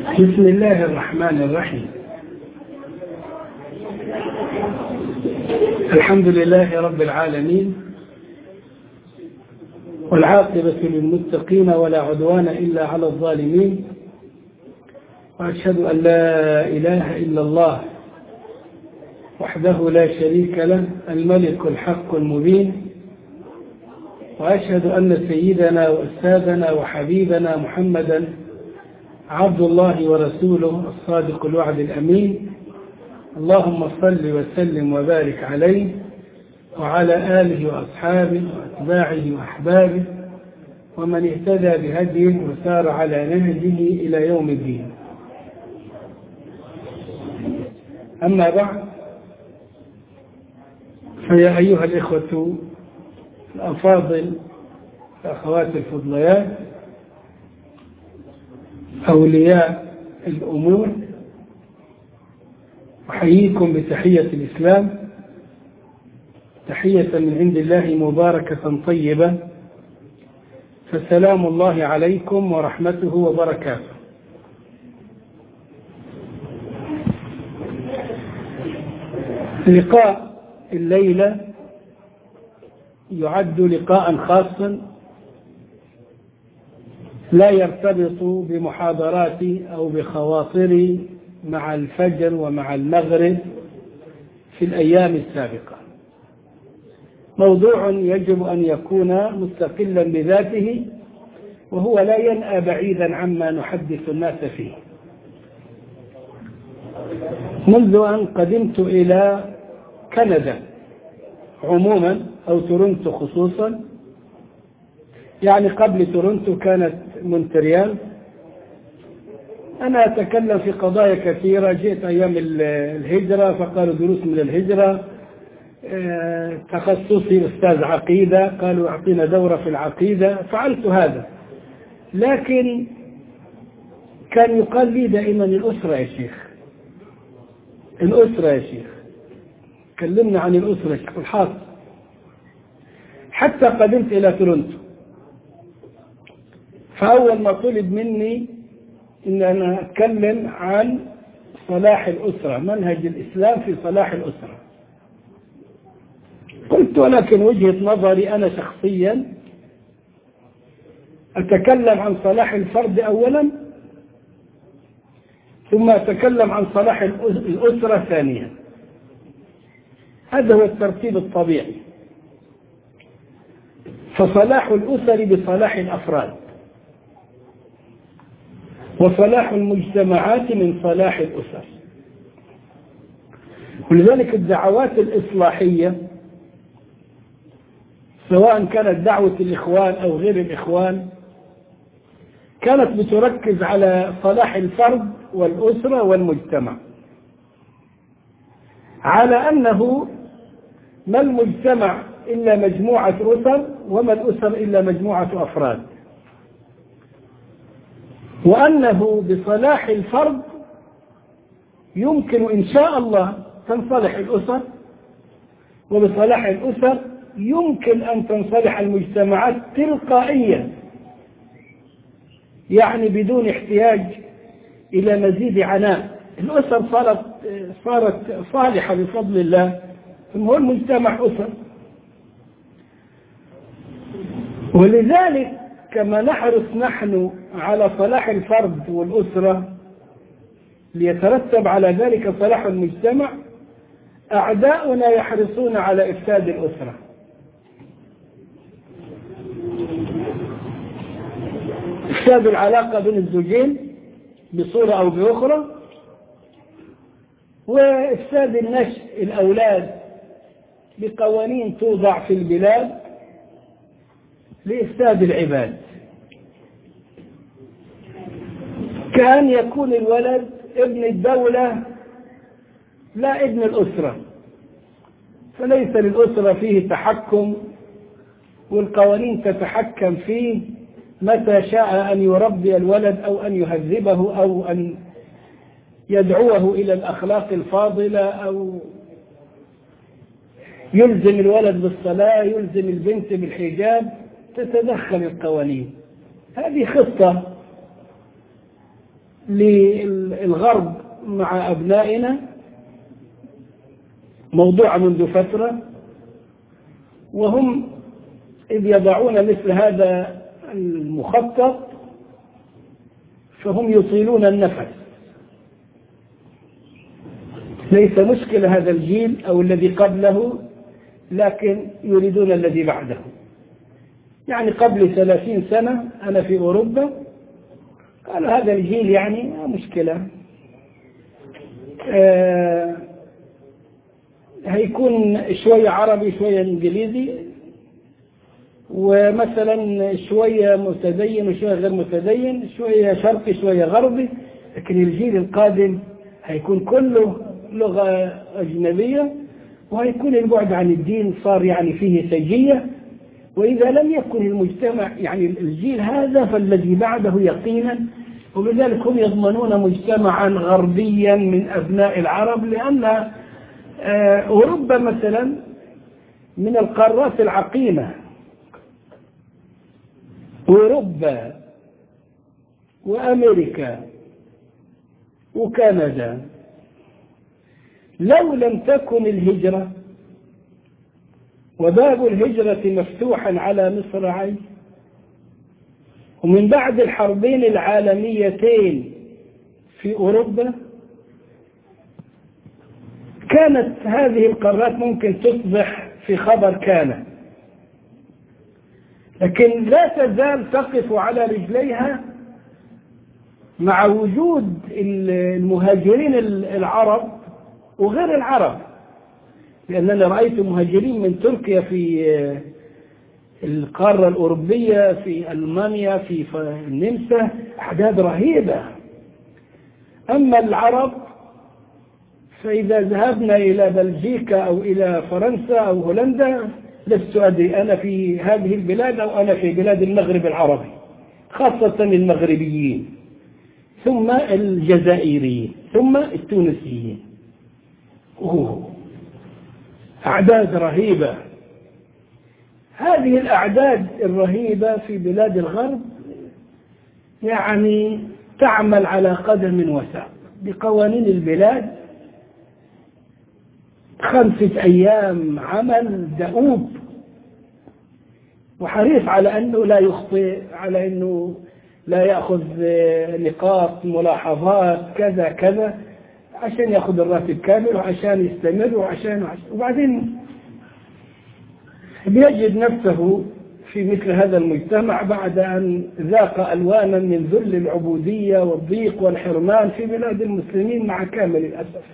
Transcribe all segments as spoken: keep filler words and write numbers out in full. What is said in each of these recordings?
بسم الله الرحمن الرحيم. الحمد لله رب العالمين، والعاقبة للمتقين ولا عدوان إلا على الظالمين، وأشهد أن لا إله إلا الله وحده لا شريك له الملك الحق المبين، وأشهد أن سيدنا وأستاذنا وحبيبنا محمدا عبد الله ورسوله الصادق الوعد الأمين. اللهم صل وسلم وبارك عليه وعلى آله وأصحابه وأتباعه وأحبابه ومن اهتدى بهديه وسار على نهجه إلى يوم الدين. أما بعد، فيا أيها الإخوة الأفاضل الأخوات الفضليات أولياء الأمور، أحييكم بتحية الإسلام، تحية من عند الله مباركة طيبة، فسلام الله عليكم ورحمته وبركاته. لقاء الليلة يعد لقاء خاصا لا يرتبط بمحاضراتي أو بخواطري مع الفجر ومع المغرب في الأيام السابقة. موضوع يجب أن يكون مستقلا بذاته، وهو لا ينأى بعيدا عما نحدث الناس فيه. منذ أن قدمت إلى كندا عموما أو تورنتو خصوصا، يعني قبل تورنتو كانت مونتريال، أنا أتكلم في قضايا كثيرة. جئت أيام الهجرة فقالوا دروس من الهجرة، تخصصي أستاذ عقيدة قالوا أعطينا دورة في العقيدة، فعلت هذا. لكن كان يقال لي دائما الأسرة يا شيخ، الأسرة يا شيخ، كلمنا عن الأسرة يا شيخ الحاصل. حتى قدمت إلى تورنتو، فأول ما طلب مني إن أنا أتكلم عن صلاح الأسرة، منهج الإسلام في صلاح الأسرة. قلت ولكن وجهة نظري أنا شخصيا أتكلم عن صلاح الفرد أولا، ثم أتكلم عن صلاح الأسرة ثانيا. هذا هو الترتيب الطبيعي. فصلاح الأسر بصلاح الأفراد، وصلاح المجتمعات من صلاح الأسر. ولذلك الدعوات الإصلاحية سواء كانت دعوة الإخوان أو غير الإخوان كانت بتركز على صلاح الفرد والأسرة والمجتمع، على أنه ما المجتمع إلا مجموعة أسر، وما الأسر إلا مجموعة أفراد، وأنه بصلاح الفرد يمكن إن شاء الله تنصلح الأسر، وبصلاح الأسر يمكن أن تنصلح المجتمعات تلقائيا، يعني بدون احتياج إلى مزيد عناء. الأسر صارت صارت صالحة بفضل الله، ثم هو المجتمع أسر. ولذلك كما نحرص نحن على صلاح الفرد والأسرة ليترتب على ذلك صلاح المجتمع، أعداؤنا يحرصون على إفساد الأسرة. إفساد العلاقة بين الزوجين بصورة أو بأخرى، وإفساد النشء الأولاد بقوانين توضع في البلاد لإفساد العباد، كأن يكون الولد ابن الدولة لا ابن الأسرة، فليس للأسرة فيه تحكم، والقوانين تتحكم فيه متى شاء أن يربي الولد أو أن يهذبه أو أن يدعوه إلى الأخلاق الفاضلة، أو يلزم الولد بالصلاة، يلزم البنت بالحجاب، تتدخل القوانين. هذه خطة للغرب مع أبنائنا موضوع منذ فترة، وهم إذ يضعون مثل هذا المخطط فهم يطيلون النفس. ليس مشكلة هذا الجيل أو الذي قبله، لكن يريدون الذي بعده. يعني قبل ثلاثين سنة أنا في أوروبا قالوا هذا الجيل يعني مشكلة، آه هيكون شوية عربي شوية إنجليزي، ومثلا شوية متدين وشوية غير متدين، شوية شرقي شوية غربي، لكن الجيل القادم هيكون كله لغة أجنبية، وهيكون البعد عن الدين صار يعني فيه سجية. وإذا لم يكن المجتمع يعني الجيل هذا فالذي بعده يقينا، وبذلك هم يضمنون مجتمعا غربيا من أبناء العرب، لأن أوروبا مثلا من القارات العقيمة، أوروبا وأمريكا وكندا، لو لم تكن الهجرة وباب الهجرة مفتوحا على مصراعي، ومن بعد الحربين العالميتين في أوروبا كانت هذه القارات ممكن تصبح في خبر كان، لكن لا تزال تقف على رجليها مع وجود المهاجرين العرب وغير العرب. لأننا رأيت مهاجرين من تركيا في القارة الأوروبية، في ألمانيا، في النمسا، أعداد رهيبة. أما العرب فإذا ذهبنا إلى بلجيكا أو إلى فرنسا أو هولندا لست أدري أنا في هذه البلاد أو أنا في بلاد المغرب العربي، خاصة المغربيين، ثم الجزائريين، ثم التونسيين. أوه. أعداد رهيبة. هذه الأعداد الرهيبة في بلاد الغرب يعني تعمل على قدم وساق بقوانين البلاد، خمسة أيام عمل دؤوب، وحريص على أنه لا يخطئ، على أنه لا يأخذ نقاط ملاحظات كذا كذا عشان يأخذ الراتب كامل وعشان يستمر وعشان, وعشان وبعدين بيجد نفسه في مثل هذا المجتمع بعد أن ذاق ألوانا من ذل العبودية والضيق والحرمان في بلاد المسلمين مع كامل الأسف.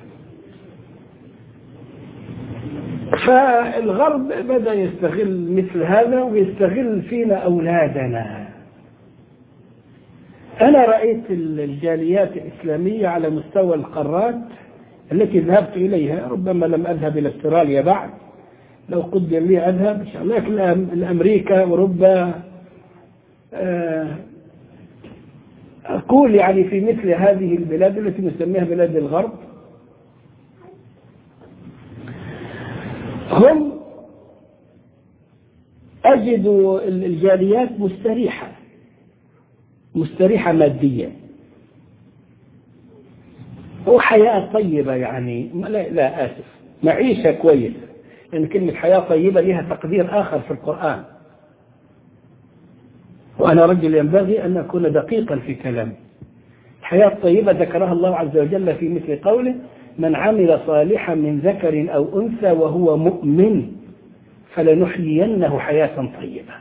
فالغرب بدأ يستغل مثل هذا ويستغل فينا أولادنا. أنا رأيت الجاليات الإسلامية على مستوى القارات التي ذهبت إليها، ربما لم أذهب إلى استراليا بعد، لو قدر لي أذهب إن شاء الله، لكن الأمريكا أوروبا أقول يعني في مثل هذه البلاد التي نسميها بلاد الغرب، هم أجد الجاليات مستريحة مستريحة ماديا وحياة طيبة، يعني لا, لا آسف معيشة كويسة، لأن كلمة حياة طيبة لها تقدير آخر في القرآن، وأنا رجل ينبغي أن أكون دقيقا في كلامي. الحياة الطيبة ذكرها الله عز وجل في مثل قوله: من عمل صالحا من ذكر أو أنثى وهو مؤمن فلنحيينه حياة طيبة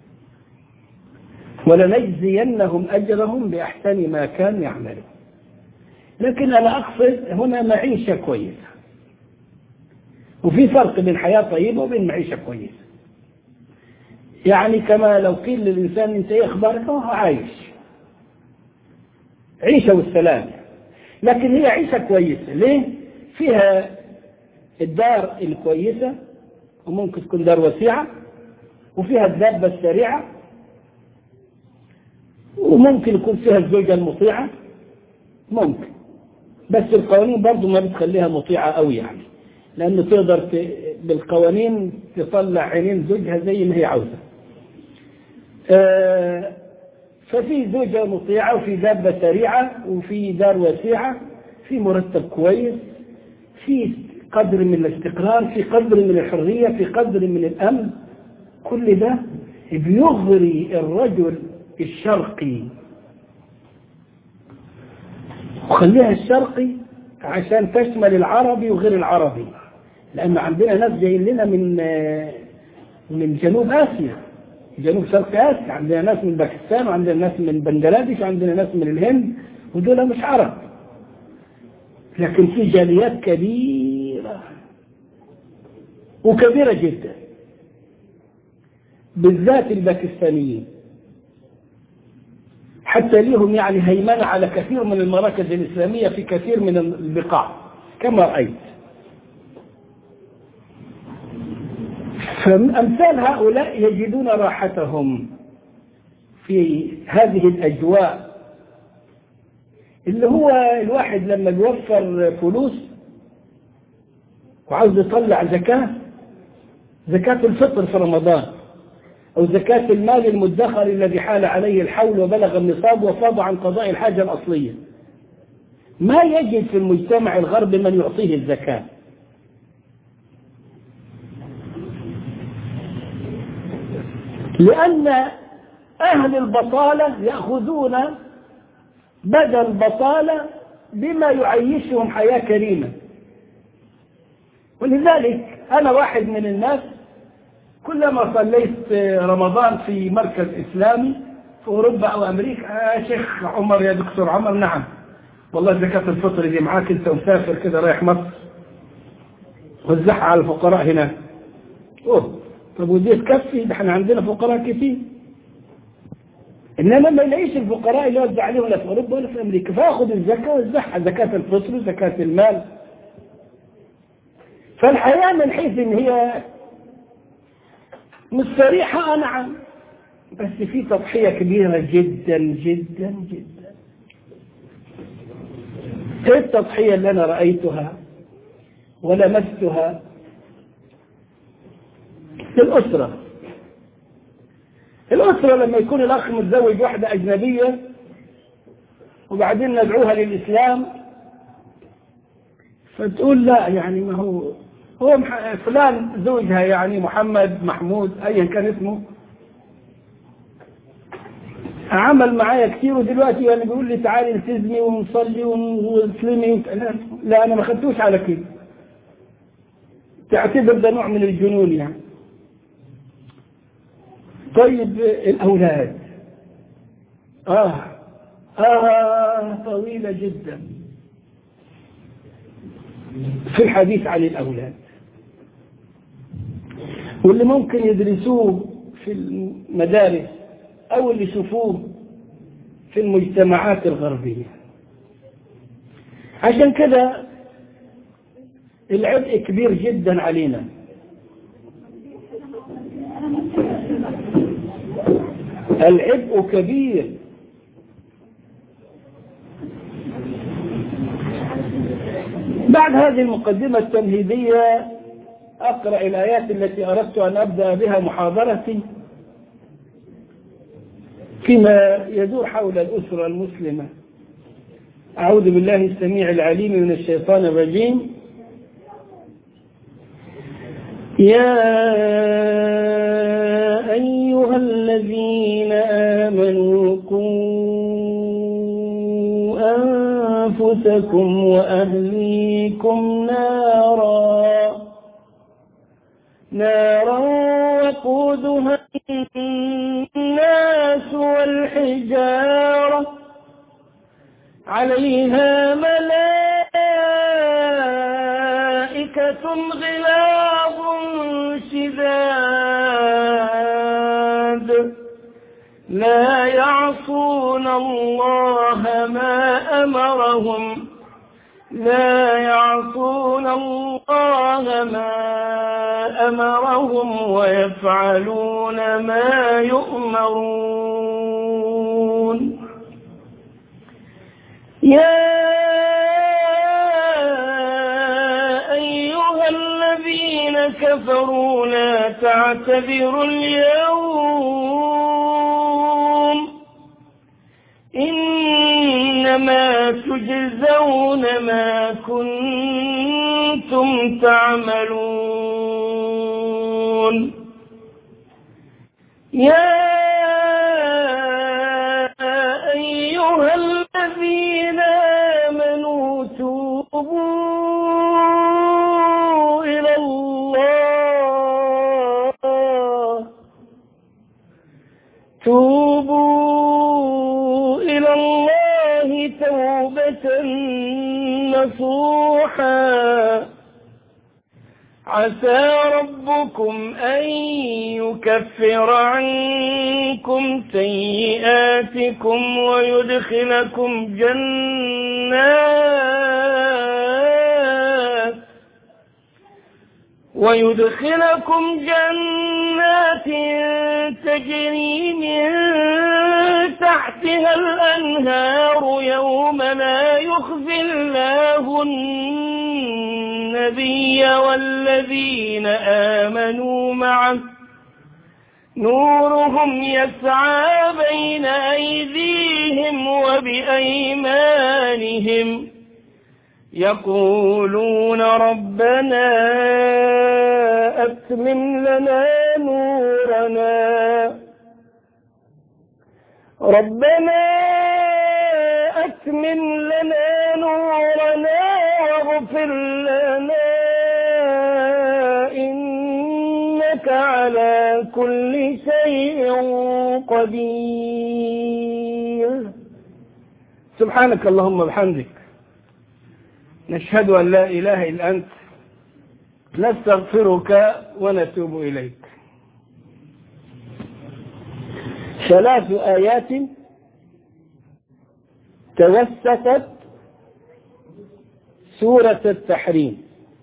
ولنجزينهم أجرهم بأحسن ما كانوا يعملون. لكن أنا أقصد هنا معيشة كويسة، وفي فرق بين حياة طيبة وبين معيشة كويسة. يعني كما لو قيل للإنسان أنت إيه أخبارك، هو عايش عيشة والسلام، لكن هي عيشة كويسة. ليه؟ فيها الدار الكويسة، وممكن تكون دار وسيعة، وفيها الدابة السريعة، وممكن يكون فيها الزوجة المطيعة، ممكن، بس القوانين برضو ما بتخليها مطيعة قوي، يعني لأنه تقدر ت... بالقوانين تطلع عينين زوجها زي ما هي عاوزة. آه ففي زوجة مطيعة وفي دابة سريعة وفي دار واسعة، في مرتب كويس، في قدر من الاستقرار، في قدر من الحرية، في قدر من الأمن. كل ده بيغري الرجل الشرقي، وخليها الشرقي عشان تشمل العربي وغير العربي، لأن عندنا ناس جايين لنا من من جنوب آسيا، جنوب شرق آسيا، عندنا ناس من باكستان وعندنا ناس من بنغلاديش وعندنا ناس من الهند، ودول مش عرب، لكن في جاليات كبيرة وكبيرة جدا، بالذات الباكستانيين، حتى لهم يعني هيمنة على كثير من المراكز الإسلامية في كثير من البقاع كما رأيت. فأمثال هؤلاء يجدون راحتهم في هذه الأجواء، اللي هو الواحد لما يوفر فلوس وعاوز يطلع زكاة، زكاة الفطر في رمضان، أو زكاة المال المدخر الذي حال عليه الحول وبلغ النصاب وفاض عن قضاء الحاجة الأصلية، ما يجد في المجتمع الغربي من يعطيه الزكاة. لأن أهل البطالة يأخذون بدل البطالة بما يعيشهم حياة كريمة. ولذلك أنا واحد من الناس كلما صليت رمضان في مركز إسلامي في أوروبا أو أمريكا، يا شيخ عمر يا دكتور عمر، نعم والله زكاة الفطر دي معاك أنت ومسافر كده رايح مصر، وزعها على الفقراء هنا. أوه طب ودي تكفي؟ ده احنا عندنا فقراء كتير. إنما ما يلاقيش الفقراء اللي يوزع عليهم لا في أوروبا ولا في أمريكا، فأخذ الزكاة وزعها، زكاة الفطر وزكاة المال. فالحياة من حيث إن هي مستريحة نعم، بس في تضحية كبيرة جدا جدا جدا. ايه التضحية اللي أنا رأيتها ولمستها؟ الأسرة. الأسرة لما يكون الأخ متزوج واحدة أجنبية وبعدين ندعوها للإسلام، فتقول لا يعني ما هو هو فلان زوجها يعني محمد محمود أيا كان اسمه، عمل معايا كتير ودلوقتي يعني بيقول لي تعالي التزمي ونصلي ونسلمي. لا أنا ما خدتوش على كده، تعتبر ده نوع من الجنون يعني. طيب الأولاد آه آه طويلة جدا في الحديث عن الأولاد، واللي ممكن يدرسوه في المدارس أو اللي يشوفوه في المجتمعات الغربية. عشان كده العبء كبير جدا علينا. العبء كبير. بعد هذه المقدمة التمهيدية أقرأ الآيات التي أردت أن أبدأ بها محاضرتي فيما يدور حول الأسرة المسلمة. أعوذ بالله السميع العليم من الشيطان الرجيم. يا أيها الذين آمنوا قوا أنفسكم وأهليكم نارا نارا وقودها الناس والحجارة عليها ملائكة غلاظ شداد لا يعصون الله ما أمرهم لا يعصون الله ما أمرهم ويفعلون ما يؤمرون. يا أيها الذين كفروا لا تعتذروا اليوم إنما تجزون ما كنتم تعملون. يا أيها الذين آمنوا توبوا إلى الله توبوا إلى الله توبة نصوحا عسى ربكم أن يكفر عنكم سيئاتكم ويدخلكم جنات ويدخلكم جنات تجري من تحتها الأنهار يوم لا يخزي الله النبي والذين آمنوا معه نورهم يسعى بين أيديهم وبأيمانهم يقولون ربنا أتمم لنا نورنا ربنا أتمم لنا نورنا واغفر لنا إنك على كل شيء قدير. سبحانك اللهم وبحمدك نشهد أن لا إله إلا أنت نستغفرك ونتوب إليك. ثلاث آيات توسطت سورة التحريم،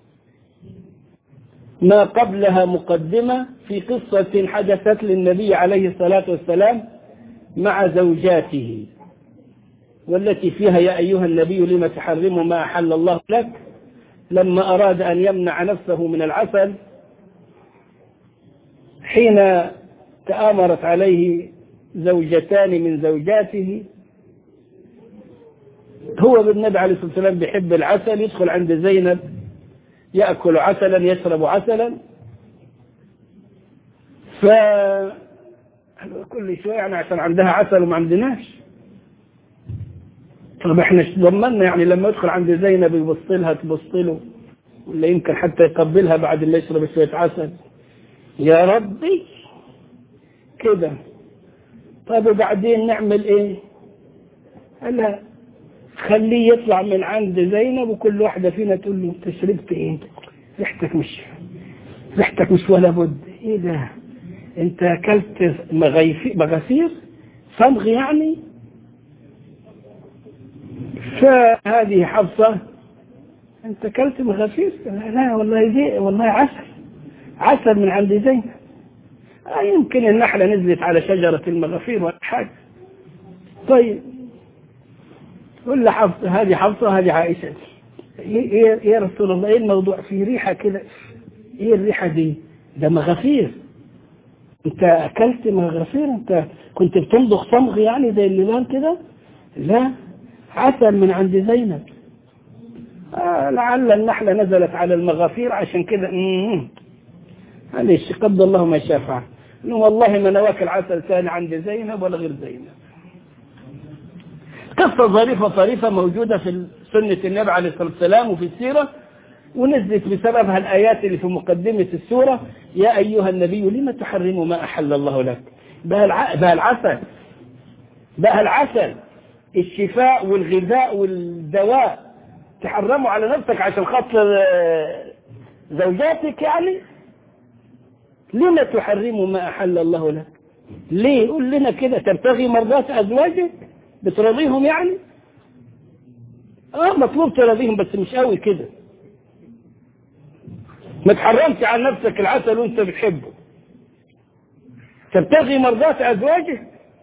ما قبلها مقدمة في قصة حدثت للنبي عليه الصلاة والسلام مع زوجاته، والتي فيها يا أيها النبي لم تحرم ما أحل الله لك، لما أراد أن يمنع نفسه من العسل حين تآمرت عليه زوجتان من زوجاته. هو بالنبي عليه الصلاة والسلام بيحب العسل، يدخل عند زينب يأكل عسلا يشرب عسلا، فكل شوية يعني عشان عندها عسل وما عندناش. طب احنا ضمننا يعني لما يدخل عند زينب يبص لها تبص له، ولا يمكن حتى يقبلها بعد اللي يشرب شوية عسل. يا ربي كده. طب وبعدين نعمل ايه؟ قال لها خليه يطلع من عند زينب وكل واحدة فينا تقول له انت شربت ايه؟ ريحتك مش ريحتك مش ولا بد. ايه ده؟ انت اكلت مغافير صمغ يعني؟ فهذه حفصة انت اكلت مغافير؟ لا والله زي والله عسل عسل من عند زينب. آه يمكن النحلة نزلت على شجرة المغافير ولا حاجة. طيب قل حفصة، هذه حفصة هذه عائشة. ايه يا رسول الله ايه الموضوع؟ في ريحة كده، ايه الريحة دي؟ ده مغافير. انت اكلت مغافير؟ انت كنت بتمضغ صمغ يعني زي الليلان كده؟ لا عسل من عند زينب. آه لعل النحلة نزلت على المغافير عشان كده. معلش قدر الله ما شاء فعل. والله ما انا واكل عسل ثاني عند زينب ولا غير زينب. قصة ظريفة طريفة موجودة في سنة النبي عليه الصلاة والسلام وفي السيرة، ونزلت بسببها الآيات اللي في مقدمة السورة. يا أيها النبي لما تحرم ما أحل الله لك. بقى العسل بقى العسل الشفاء والغذاء والدواء تحرمه على نفسك عشان خاطر زوجاتك يعني؟ لما تحرم ما أحل الله لك؟ ليه؟ قول لنا كده. تبتغي مرضات أزواجك؟ بترضيهم يعني؟ اه مطلوب ترضيهم بس مش قوي كده. ما تحرمش على نفسك العسل وانت بتحبه. تبتغي مرضات أزواجك؟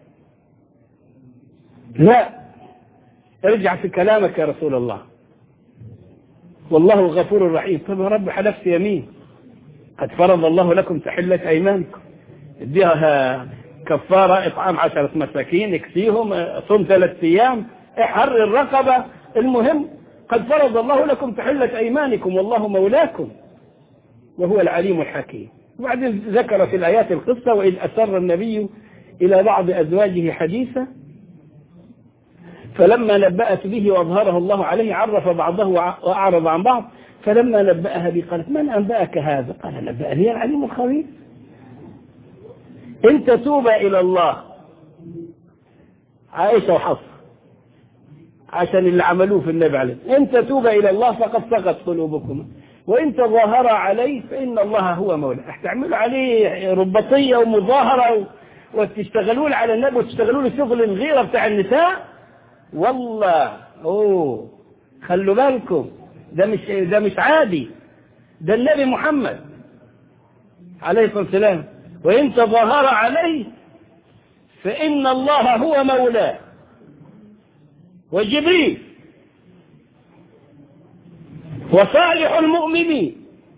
لا. ارجع في كلامك يا رسول الله. والله غفور رحيم. طب يا رب حلفت يمين، قد فرض الله لكم تحلة أيمانكم. اديها كفارة إطعام عشرة مساكين، اكسيهم، صوم ثلاث أيام، احرر الرقبة. المهم قد فرض الله لكم تحلة أيمانكم والله مولاكم وهو العليم الحكيم. وبعدين ذكر في الآيات القصة: وإذ أسر النبي إلى بعض أزواجه حديثا فلما نبأت به وأظهره الله عليه عرف بعضه وأعرض عن بعض، فلما نبأها به قالت: من أنبأك هذا؟ قال: نبأني العليم الخبير. إن تتوبا إلى الله، عائشة وحفصة عشان اللي عملوه في النبي عليه، إن تتوبا إلى الله فقد سقت قلوبكما وإن تظاهر عليه فإن الله هو مولاه. احتعملوا عليه رباطية ومظاهرة وتشتغلون على النبي وتشتغلون شغل الغيرة بتاع النساء. والله أوه خلوا بالكم، ده مش ده مش عادي، ده النبي محمد عليه الصلاة والسلام. وإن تظاهر عليه فإن الله هو مولاه وجبريل وصالح المؤمنين،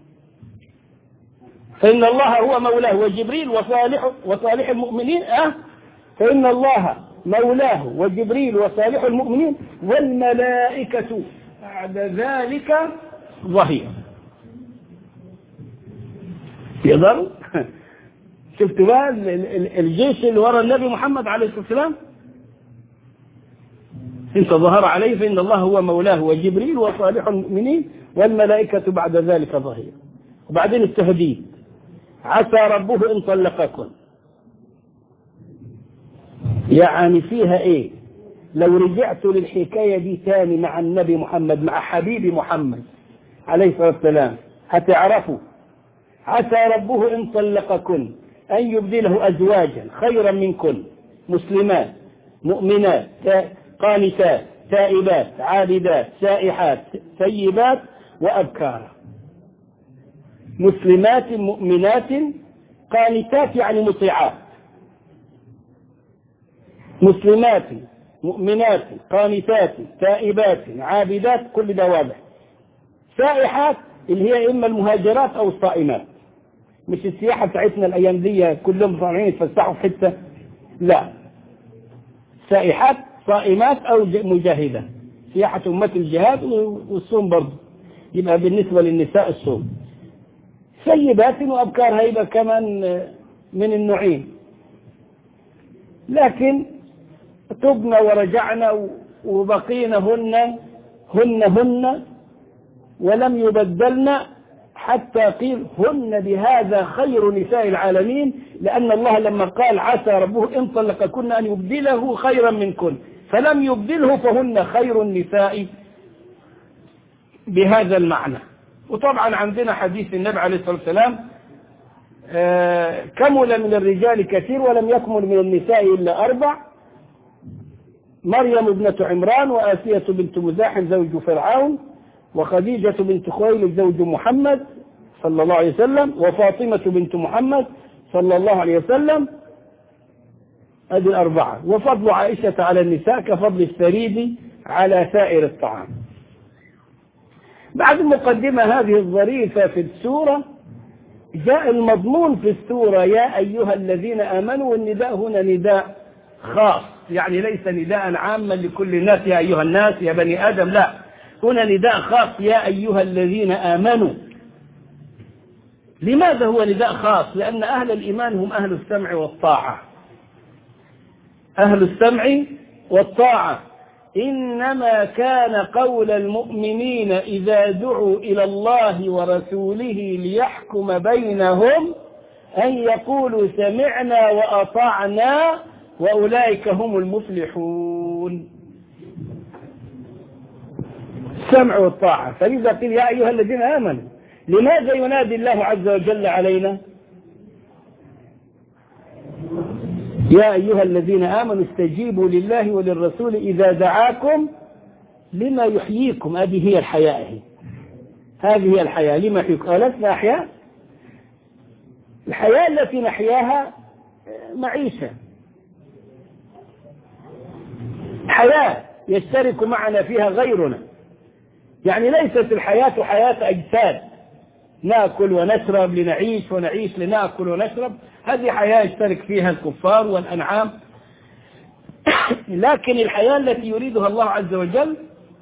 فإن الله هو مولاه وجبريل وصالح وصالح المؤمنين أه فإن الله مولاه وجبريل وصالح المؤمنين والملائكة بعد ذلك ظهير. يقدروا شفتوا بقى الجيش اللي وراء النبي محمد عليه الصلاة والسلام؟ إن تظهر عليه فإن الله هو مولاه وجبريل وصالح المؤمنين والملائكة بعد ذلك ظهير. وبعدين التهديد: عسى ربه إن طلقكم. يعني فيها إيه؟ لو رجعت للحكاية دي تاني مع النبي محمد، مع حبيبي محمد عليه الصلاة والسلام، هتعرفوا: عسى ربه إن طلقكن أن يبدله أزواجا خيرا منكن مسلمات مؤمنات قانتات تائبات عابدات سائحات ثيبات وأبكارا. مسلمات مؤمنات قانتات يعني مطيعات، مسلمات مؤمنات قانتات تائبات عابدات، كل ده واضح. سائحات اللي هي إما المهاجرات أو الصائمات، مش السياحة بتاعتنا الأيام دي كلهم طالعين يتفسحوا في حتة، لا، سائحات صائمات أو مجاهدة، سياحة أمة الجهاد والصوم برضه يبقى بالنسبة للنساء الصوم. سيبات وأبكار هيبقى كمان من النوعين، لكن تبنا ورجعنا وبقينا هن هن هن ولم يبدلن حتى قيل هن بهذا خير نساء العالمين، لأن الله لما قال عسى ربه إن طلقكن أن يبدله خيرا منكن فلم يبدله فهن خير النساء بهذا المعنى. وطبعا عندنا حديث النبي عليه الصلاة والسلام: آه كمل من الرجال كثير ولم يكمل من النساء إلا أربع: مريم ابنة عمران، وآسية بنت مزاحم زوج فرعون، وخديجة بنت خويلد زوج محمد صلى الله عليه وسلم، وفاطمة بنت محمد صلى الله عليه وسلم. هذه الأربعة. وفضل عائشة على النساء كفضل الثريد على سائر الطعام. بعد المقدمة هذه الظريفة في السورة جاء المضمون في السورة: يا أيها الذين آمنوا. والنداء هنا نداء خاص، يعني ليس نداء عاما لكل الناس يا أيها الناس يا بني آدم، لا، هنا نداء خاص: يا أيها الذين آمنوا. لماذا هو نداء خاص؟ لأن أهل الإيمان هم أهل السمع والطاعة، أهل السمع والطاعة. إنما كان قول المؤمنين إذا دعوا إلى الله ورسوله ليحكم بينهم أن يقولوا سمعنا وأطعنا وأولئك هم المفلحون. السمع والطاعة. فلذا قيل يا أيها الذين آمنوا. لماذا ينادي الله عز وجل علينا؟ يا أيها الذين آمنوا استجيبوا لله وللرسول إذا دعاكم لما يحييكم. هذه هي الحياة، هذه هي الحياة. لما يحييكم؟ ألسنا أحياء؟ الحياة التي نحياها معيشة، حياة يشترك معنا فيها غيرنا، يعني ليست الحياة حياة أجساد، نأكل ونشرب لنعيش ونعيش لنأكل ونشرب. هذه حياة يشترك فيها الكفار والأنعام. لكن الحياة التي يريدها الله عز وجل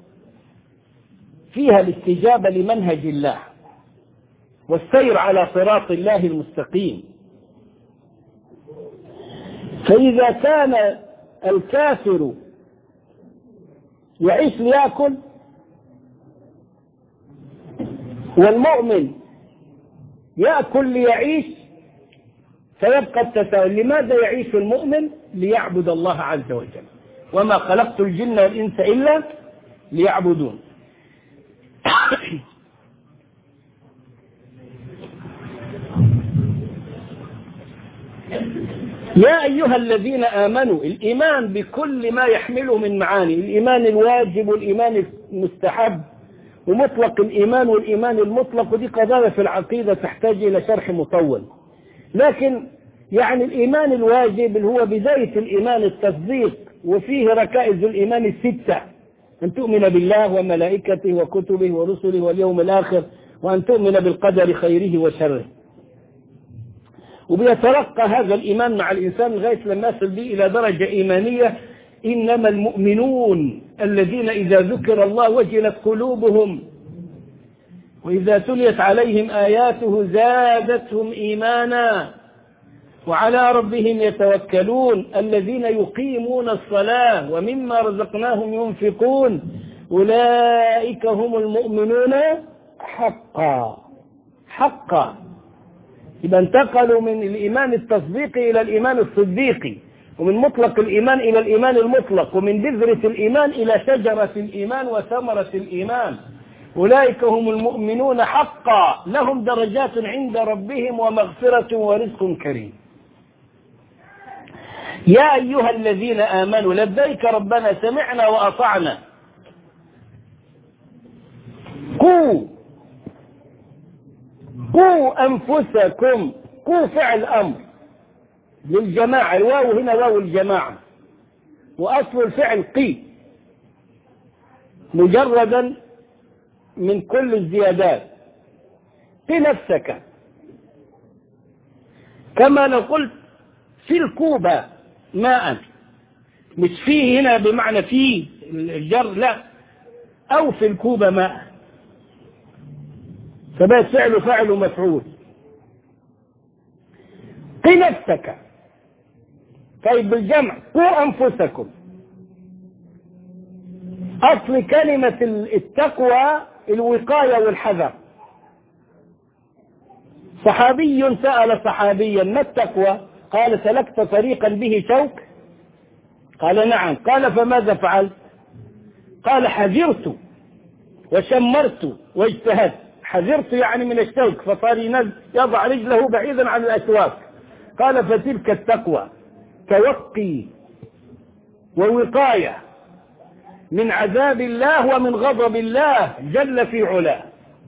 فيها الاستجابة لمنهج الله والسير على صراط الله المستقيم. فإذا كان الكافر يعيش ليأكل والمؤمن يأكل ليعيش، فيبقى التساؤل: لماذا يعيش المؤمن؟ ليعبد الله عز وجل، وما خلقت الجن والإنس إلا ليعبدون. يا أيها الذين آمنوا، الإيمان بكل ما يحمله من معاني، الإيمان الواجب والإيمان المستحب ومطلق الإيمان والإيمان المطلق، ودي قضايا في العقيدة تحتاج إلى شرح مطول. لكن يعني الإيمان الواجب اللي هو بداية الإيمان التصديق، وفيه ركائز الإيمان الستة: أن تؤمن بالله وملائكته وكتبه ورسله واليوم الآخر، وأن تؤمن بالقدر خيره وشره. وبيترقى هذا الإيمان مع الإنسان لغاية لما يصل به إلى درجة إيمانية: إنما المؤمنون الذين إذا ذكر الله وجلت قلوبهم وإذا تليت عليهم آياته زادتهم إيمانا وعلى ربهم يتوكلون الذين يقيمون الصلاة ومما رزقناهم ينفقون أولئك هم المؤمنون حقا. حقا يبقى انتقلوا من الإيمان التصديقي إلى الإيمان الصديقي، ومن مطلق الإيمان إلى الإيمان المطلق، ومن بذرة الإيمان إلى شجرة الإيمان وثمرة الإيمان. أولئك هم المؤمنون حقا لهم درجات عند ربهم ومغفرة ورزق كريم. يا أيها الذين آمنوا لبيك ربنا سمعنا وأطعنا. قوا قوا أنفسكم. قوا فعل أمر للجماعة، الواو هنا واو الجماعة، وأصل الفعل قي مجردا من كل الزيادات. قي نفسك، كما لو قلت في الكوبة ماء، مش فيه هنا بمعنى فيه الجر، لا، أو في الكوبة ماء، فبقى فعل فعل مفعول. قي نفسك. طيب بالجمع: قوا أنفسكم. أصل كلمة التقوى الوقاية والحذر. صحابي سأل صحابيا: ما التقوى؟ قال: سلكت طريقا به شوك؟ قال: نعم. قال: فماذا فعلت؟ قال: حذرت وشمرت واجتهدت. حذرت يعني من الشوك، فصار يضع رجله بعيدا عن الأشواك. قال: فتلك التقوى، توقي ووقاية من عذاب الله ومن غضب الله جل في علاه.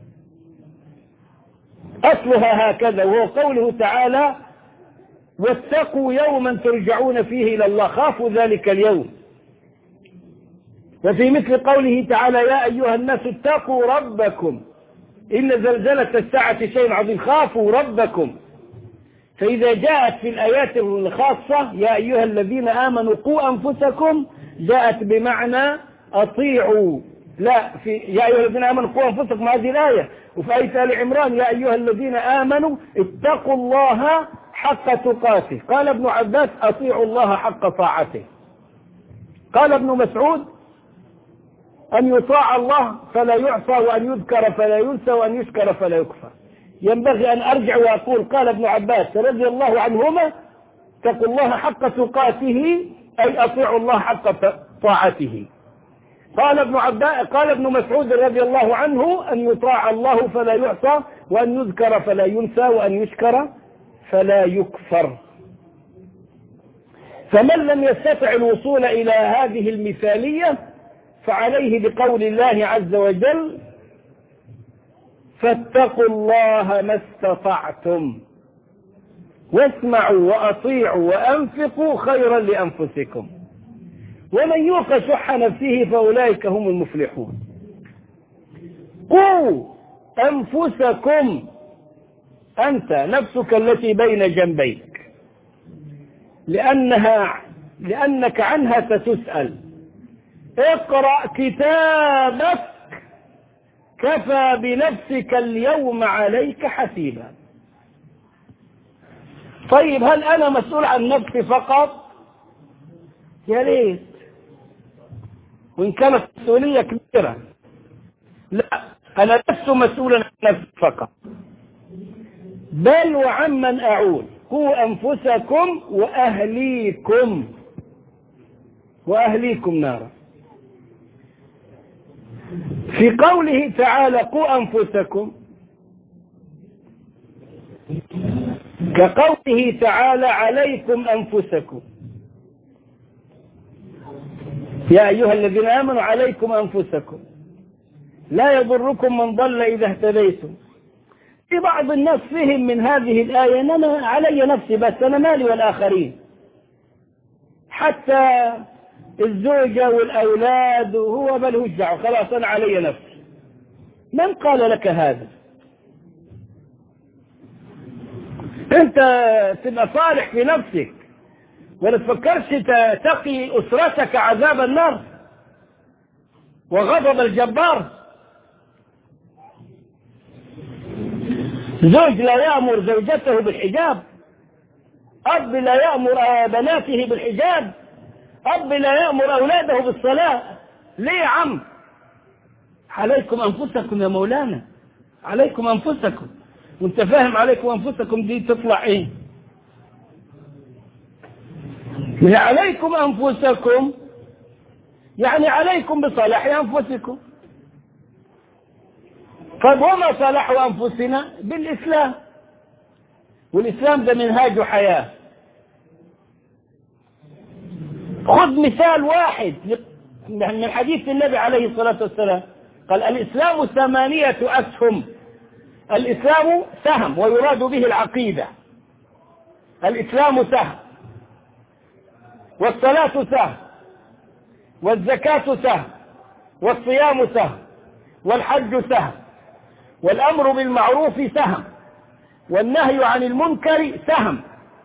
أصلها هكذا، وهو قوله تعالى: واتقوا يوما ترجعون فيه إلى الله. خافوا ذلك اليوم. وفي مثل قوله تعالى: يا أيها الناس اتقوا ربكم إن زلزلة الساعة شيء عظيم. خافوا ربكم. فإذا جاءت في الآيات الخاصة يا أيها الذين آمنوا قوا أنفسكم، جاءت بمعنى أطيعوا. لا، في يا أيها الذين آمنوا قوا أنفسكم هذه الآية. وفي آية آل عمران: يا أيها الذين آمنوا اتقوا الله حق تقاته. قال ابن عباس: أطيعوا الله حق طاعته. قال ابن مسعود: أن يطاع الله فلا يعصى، وأن يذكر فلا ينسى، وأن يشكر فلا يكفر. ينبغي أن أرجع وأقول: قال ابن عباس رضي الله عنهما: اتقوا الله حق تقاته، أي أطيعوا الله حق طاعته. قال ابن عباس قال ابن مسعود رضي الله عنه: أن يطاع الله فلا يعصى، وأن يذكر فلا ينسى، وأن يشكر فلا يكفر. فمن لم يستطع الوصول إلى هذه المثالية فعليه بقول الله عز وجل: فاتقوا الله ما استطعتم واسمعوا وأطيعوا وأنفقوا خيرا لأنفسكم ومن يوق شح نفسه فأولئك هم المفلحون. قوا أنفسكم أنت نفسك التي بين جنبيك، لأنها لأنك عنها ستسأل. اقرأ كتابك كفى بنفسك اليوم عليك حسيبا. طيب هل أنا مسؤول عن نفسي فقط؟ يا ريت، وإن كانت مسؤولية كبيرة. لا، أنا لست مسؤولا عن نفسي فقط، بل وعمن أعول. قوا أنفسكم وأهليكم وأهليكم نارا. في قوله تعالى قوا أنفسكم كقوله تعالى عليكم أنفسكم، يا أيها الذين آمنوا عليكم أنفسكم لا يضركم من ضل إذا اهتديتم. في بعض الناس فهم من هذه الآية أن أنا علي نفسي بس، أنا مالي والآخرين، حتى الزوجة والأولاد وهو ملهوش دعوة، خلاص أنا علي نفسي. من قال لك هذا؟ أنت تبقى صالح في نفسك ولا تفكرش تقي أسرتك عذاب النار وغضب الجبار. زوج لا يأمر زوجته بالحجاب، أب لا يأمر بناته بالحجاب، أب لا يأمر أولاده بالصلاة. ليه يا عم؟ عليكم أنفسكم يا مولانا، عليكم أنفسكم. وانت فاهم عليكم أنفسكم دي تطلع إيه؟ عليكم أنفسكم يعني عليكم بصلاح أنفسكم. طيب وما صلاح أنفسنا؟ بالإسلام، والإسلام ده منهاج حياة. خذ مثال واحد من حديث النبي عليه الصلاة والسلام، قال الإسلام ثمانية أسهم. الإسلام سهم ويراد به العقيدة. الإسلام سهم، والصلاة سهم، والزكاة سهم، والصيام سهم، والحج سهم، والأمر بالمعروف سهم، والنهي عن المنكر سهم،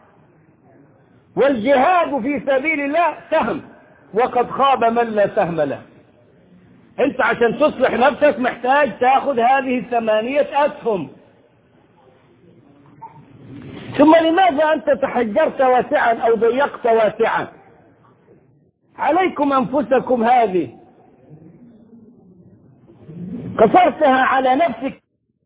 والجهاد في سبيل الله سهم، وقد خاب من لا سهم له. انت عشان تصلح نفسك محتاج تاخذ هذه الثمانية أسهم. ثم لماذا أنت تحجرت واسعا أو ضيقت واسعا؟ عليكم أنفسكم هذه قصرتها على نفسك،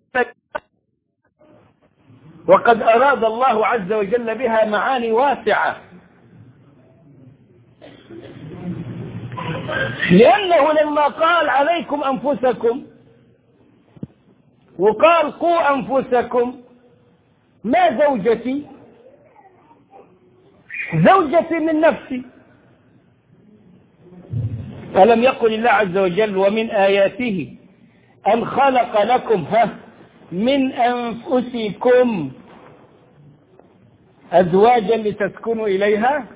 وقد أراد الله عز وجل بها معاني واسعة. لأنه لما قال عليكم أنفسكم وقال قوا أنفسكم، ما زوجتي؟ زوجتي من نفسي. ألم يقل الله عز وجل ومن آياته أن خلق لكم من أنفسكم أزواجا لتسكنوا إليها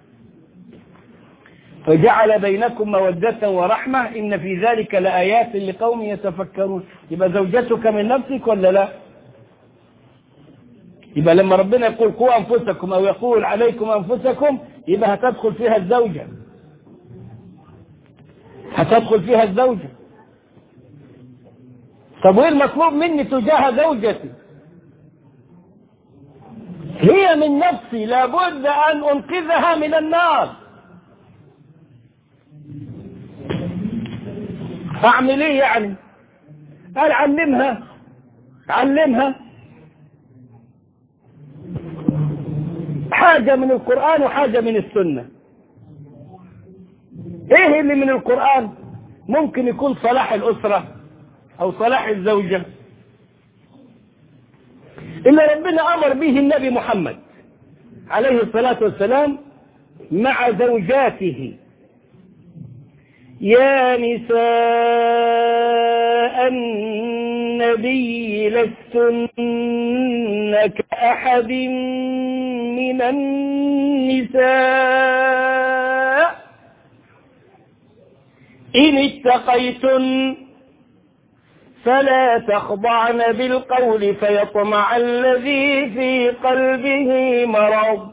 وجعل بينكم مودة ورحمة إن في ذلك لآيات لقوم يتفكرون. يبقى زوجتك من نفسك ولا لا؟ يبقى لما ربنا يقول قوا أنفسكم أو يقول عليكم أنفسكم يبقى هتدخل فيها الزوجة، هتدخل فيها الزوجة. طب وإيه المطلوب مني تجاه زوجتي؟ هي من نفسي، لابد أن أنقذها من النار. أعمل إيه يعني؟ قال علمها، علمها حاجة من القرآن وحاجة من السنة. إيه اللي من القرآن؟ ممكن يكون صلاح الأسرة أو صلاح الزوجة إلا ربنا أمر به النبي محمد عليه الصلاة والسلام مع زوجاته: يا نساء النبي لستن كأحد من النساء إن اتقيتن فلا تخضعن بالقول فيطمع الذي في قلبه مرض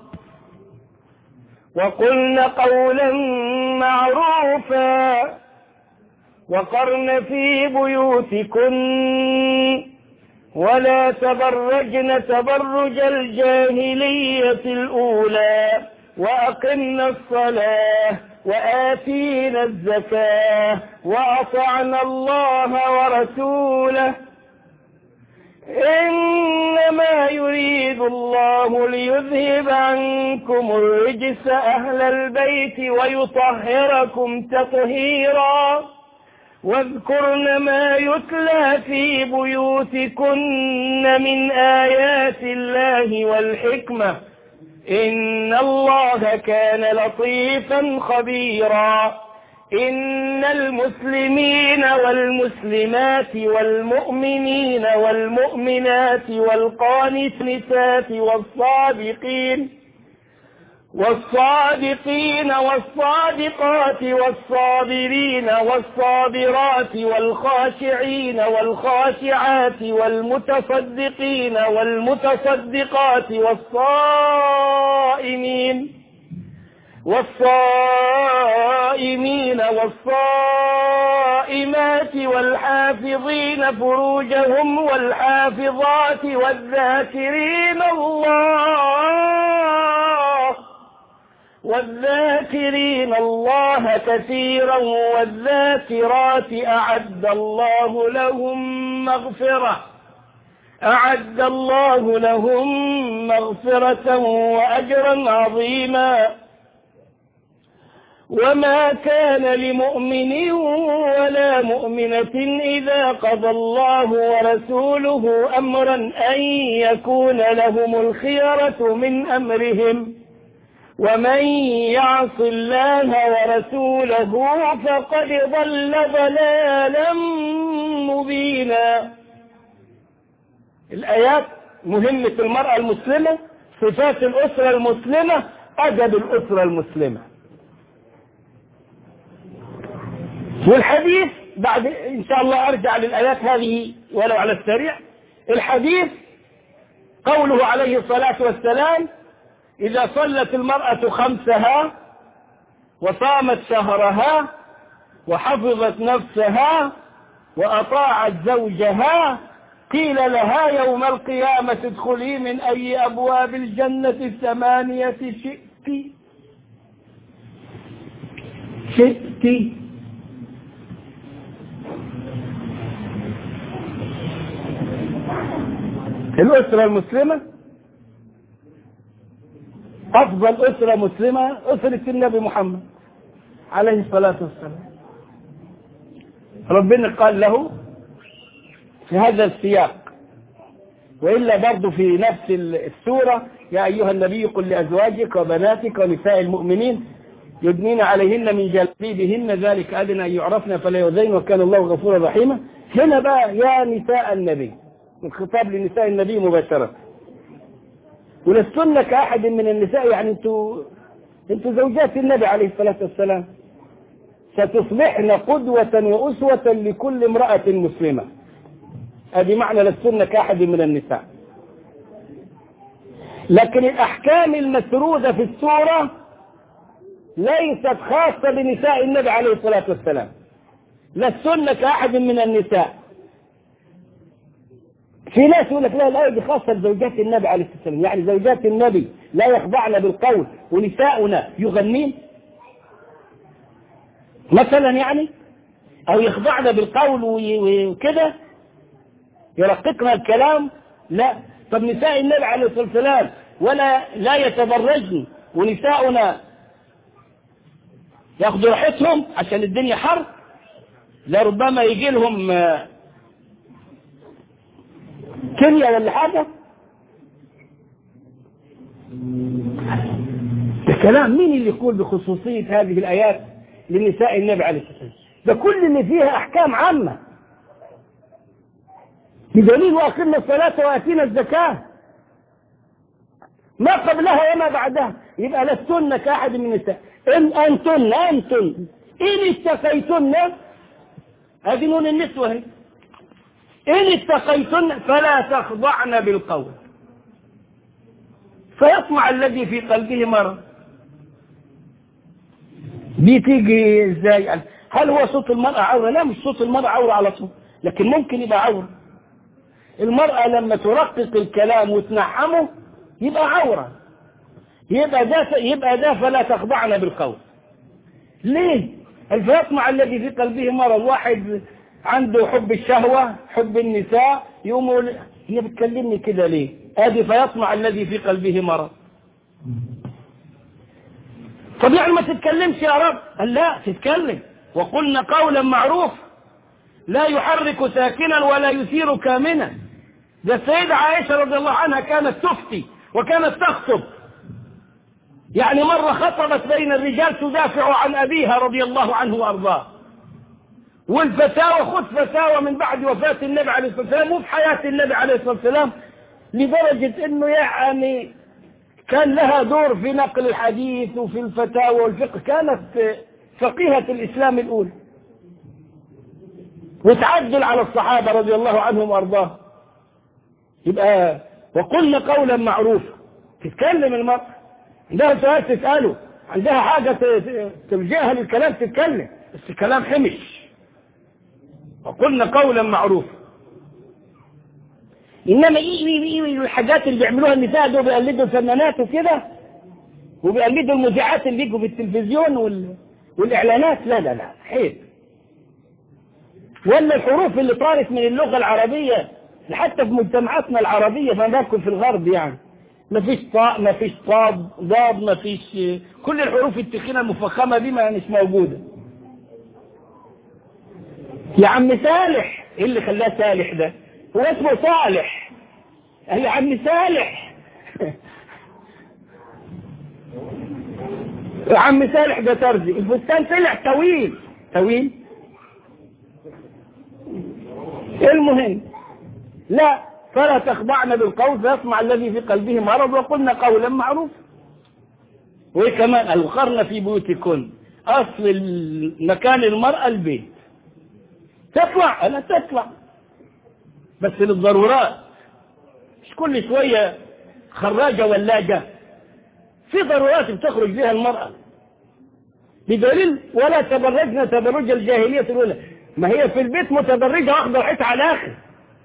وقلن قولا معروفا وقرن في بيوتكن ولا تبرجن تبرج الجاهلية الأولى وأقمنا الصلاة وآتينا الزكاة وأطعنا الله ورسوله إنما يريد الله ليذهب عنكم الرجس أهل البيت ويطهركم تطهيرا واذكرن ما يتلى في بيوتكن من آيات الله والحكمة إن الله كان لطيفا خبيرا إن المسلمين والمسلمات والمؤمنين والمؤمنات والقانتات والصادقين والصادقين والصادقات والصابرين والصابرات والخاشعين والخاشعات والمتصدقين والمتصدقات والصائمين والصائمين والصائمات والحافظين فروجهم والحافظات والذاكرين الله والذاكرين الله كثيرا والذاكرات أعد الله لهم مغفرة أعد الله لهم مغفرة وأجرا عظيما وما كان لمؤمن ولا مؤمنة إذا قضى الله ورسوله أمرا أن يكون لهم الخيرة من أمرهم ومن يعص الله ورسوله فقد ضل ضلالا مبينا. الآيات مهمة المرأة المسلمة، صفات الأسرة المسلمة، أدب الأسرة المسلمة. والحديث بعد إن شاء الله أرجع للآيات هذه ولو على السريع. الحديث قوله عليه الصلاة والسلام إذا صلت المرأة خمسها وصامت شهرها وحفظت نفسها وأطاعت زوجها قيل لها يوم القيامة ادخلي من أي أبواب الجنة الثمانية شئت شئت. الأسرة المسلمة أفضل أسرة مسلمة أسرة النبي محمد عليه الصلاة والسلام. ربنا قال له في هذا السياق وإلا برضو في نفس السورة يا أيها النبي قل لأزواجك وبناتك ونساء المؤمنين يدنين عليهن من جلابيبهن ذلك أدنى أن يعرفن فلا يؤذين وكان الله غفورا رحيما. هنا بقى يا نساء النبي، الخطاب لنساء النبي مباشرة. ولستن كأحد من النساء، يعني انتوا انتوا زوجات النبي عليه الصلاة والسلام ستصبحن قدوة وأسوة لكل امرأة مسلمة. هذه معنى لستن كأحد من النساء. لكن الأحكام المسرودة في السورة ليست خاصة بنساء النبي عليه الصلاة والسلام. لستن كأحد من النساء. في ناس يقول لك لا الآية دي خاصة بزوجات النبي عليه الصلاة والسلام، يعني زوجات النبي لا يخضعن بالقول ونساؤنا يغنين مثلا، يعني أو يخضعن بالقول وكده يرققنا الكلام. لا، طب نساء النبي عليه الصلاة والسلام ولا لا يتبرجن ونساؤنا ياخذوا راحتهم عشان الدنيا حر؟ لربما يجي لهم كيمياء ولا حاجة. ده كلام مين اللي يقول بخصوصية هذه الآيات لنساء النبي عليه الصلاة والسلام؟ ده كل اللي فيها أحكام عامة بدليل وأقمنا الصلاة وآتينا الزكاة ما قبلها وما بعدها. يبقى لستن كأحد من النساء إن أنتن أنتن إن اتقيتن، هذه نون النسوة هي إن اتقيتن فلا تخضعن بالقول فيطمع الذي في قلبه مرض. دي تيجي ازاي؟ هل هو صوت المرأة عورة؟ لا، مش صوت المرأة عورة على طول، لكن ممكن يبقى عورة. المرأة لما ترقق الكلام وتنعمه يبقى عورة، يبقى ده يبقى ده فلا تخضعن بالقول. ليه؟ فيطمع الذي في قلبه مرض. واحد عنده حب الشهوة، حب النساء، يقوم يقول هي بتكلمني كده ليه؟ ادي فيطمع الذي في قلبه مرض. طب يعني ما تتكلمش يا رب؟ قال لا، تتكلم. وقلنا قولا معروف لا يحرك ساكنا ولا يثير كامنا. ده السيدة عائشة رضي الله عنها كانت تفتي وكانت تخطب، يعني مرة خطبت بين الرجال تدافع عن أبيها رضي الله عنه وأرضاه. والفتاوى خذ فتاوى من بعد وفاة النبي عليه الصلاة والسلام وفي حياة النبي عليه الصلاة والسلام، لدرجة انه يعني كان لها دور في نقل الحديث وفي الفتاوى والفقه. كانت فقيهة الإسلام الأولى، وتعدل على الصحابة رضي الله عنهم وأرضاه. يبقى وقلنا قولا معروفا. تتكلم المرأة، عندها سؤال تسأله، عندها حاجة ترجعها للكلام تتكلم، بس الكلام حمش. وقلنا قولا معروفا. إنما إيه إيه إيه الحاجات اللي بيعملوها النساء دول، بيقلدوا الفنانات وكده، وبيقلدوا المذيعات اللي بيجوا في التلفزيون وال... والإعلانات. لا لا لا، حيث ولا الحروف اللي طارت من اللغة العربية حتى في مجتمعاتنا العربية، فما بالكم في الغرب. يعني ما فيش طاء، ما فيش صاد، ضاد، ما فيش، كل الحروف التخينة المفخمة دي ما مش موجودة. يا عم صالح، ايه اللي خلاه صالح ده؟ هو اسمه صالح. يا عم صالح يا عم صالح ده ترزي، الفستان طلع طويل طويل. المهم لا، فلا تخضعن بالقول فيطمع الذي في قلبه مرض وقلنا قولا معروف. وكمان القرن في بيوتكن، اصل مكان المرأة البيت. تطلع انا تطلع بس للضرورات، مش كل شوية خراجة ولاجة. في ضرورات بتخرج بها المرأة، بدليل ولا تبرجنا تبرج الجاهلية الأولى. ما هي في البيت متبرجة واخدة راحتها على الآخر.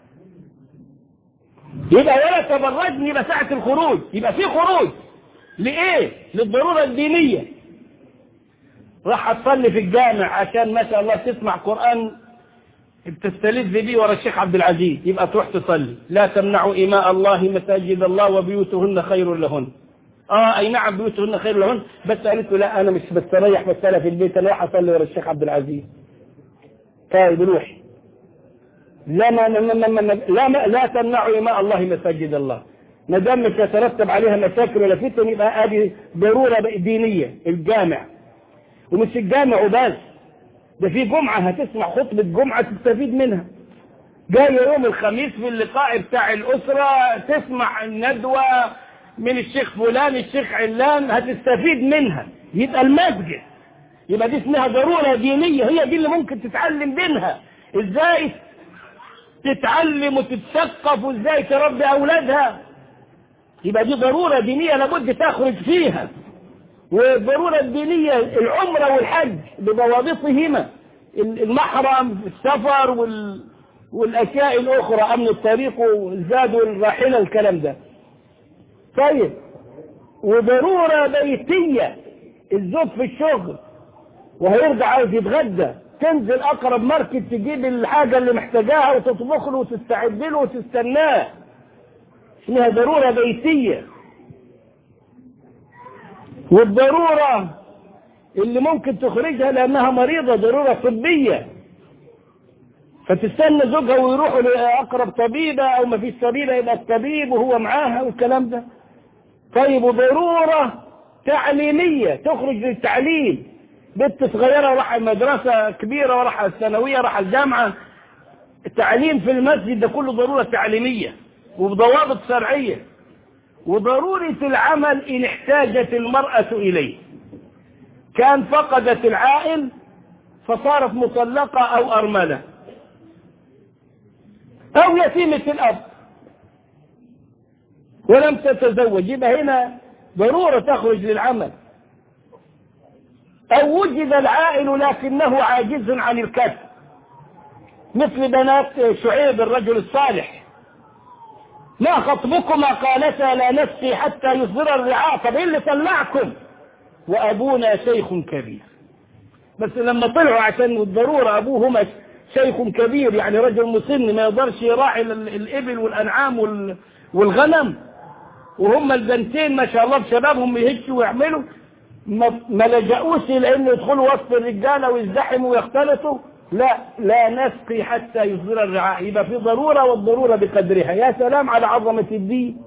يبقى ولا تبرجني، يبقى ساعة الخروج يبقى في خروج لإيه؟ للضرورة الدينية. راح تصلي في الجامع عشان ما شاء الله تسمع قرآن بتستلذ بيه ورا الشيخ عبد العزيز، يبقى تروح تصلي. لا تمنعوا إماء الله مساجد الله وبيوتهن خير لهن. اه اي نعم بيوتهن خير لهن، بس قالت له لا انا مش بستريح بستريح في البيت، انا راح اصلي ورا الشيخ عبد العزيز. طيب روح. لا ما لا ما لا, ما لا تمنعوا إماء الله مساجد الله. ما دام مش يترتب عليها مشاكل ولا فتن، يبقى هذه ضروره دينيه. الجامع، ومش الجامع وبس، ده في جمعة هتسمع خطبة جمعة تستفيد منها. جاي يوم الخميس في اللقاء بتاع الأسرة تسمع الندوة من الشيخ فلان الشيخ علان، هتستفيد منها. يبقى المسجد، يبقى دي اسمها ضرورة دينية، هي دي اللي ممكن تتعلم منها ازاي تتعلم وتتثقف وازاي تربي أولادها. يبقى دي ضرورة دينية لابد تخرج فيها. والضرورة الدينية العمرة والحج بضوابطهما، المحرم، السفر وال... والأشياء الأخرى، أمن الطريق والزاد والراحلة، الكلام ده. طيب، وضرورة بيتية، الزوج في الشغل وهيرجع عايز يتغدى، تنزل أقرب ماركت تجيب الحاجة اللي محتاجاها وتطبخ له وتستعد له وتستناه، اسمها ضرورة بيتية. والضرورة اللي ممكن تخرجها لأنها مريضة، ضرورة طبية، فتستنى زوجها ويروحوا لأقرب طبيبة، أو ما فيش طبيبة يبقى الطبيب وهو معاها والكلام ده. طيب، وضرورة تعليمية تخرج للتعليم، بنت صغيرة راح المدرسة كبيرة وراح الثانوية راح الجامعة، التعليم في المسجد ده كله ضرورة تعليمية وبضوابط شرعية. وضرورة العمل إن احتاجت المرأة إليه، كان فقدت العائل فصارت مطلقة أو أرملة، أو يتيمة الأب ولم تتزوج، يبقى هنا ضرورة تخرج للعمل. أو وجد العائل لكنه عاجز عن الكسب، مثل بنات شعيب الرجل الصالح، ما خطبكما قالتا لا نسقي حتى يصدر الرعاء، طب ايه اللي طلعكم وأبونا شيخ كبير؟ بس لما طلعوا عشان الضرورة أبوهما شيخ كبير، يعني رجل مسن ما يقدرش يراعي الإبل والأنعام والغنم، وهم البنتين ما شاء الله بشبابهم يهشوا ويعملوا، ما لجأوش لأنه يدخلوا وسط الرجالة ويزدحموا ويختلطوا، لا لا نسقي حتى يصدر الرعاء. يبقى في ضرورة، والضرورة بقدرها. يا سلام على عظمة الدين،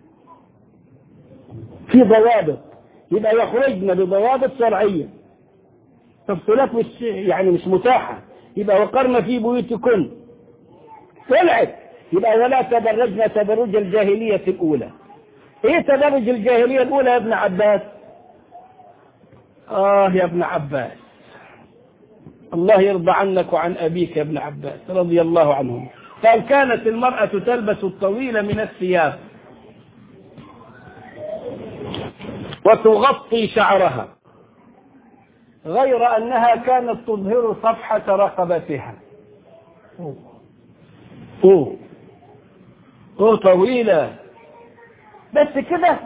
في ضوابط، يبقى يخرجنا بضوابط شرعية، تفصيلات مش يعني مش متاحة. يبقى وقرنا في بيوتكن، طلعت، يبقى ولا تبرجنا تبرج الجاهلية الأولى. ايه تبرج الجاهلية الأولى يا ابن عباس؟ آه يا ابن عباس، الله يرضى عنك وعن أبيك يا ابن عباس رضي الله عنهم. قال كانت المرأة تلبس الطويل من الثياب وتغطي شعرها، غير أنها كانت تظهر صفحة رقبتها. أوه أوه طويلة بس كده،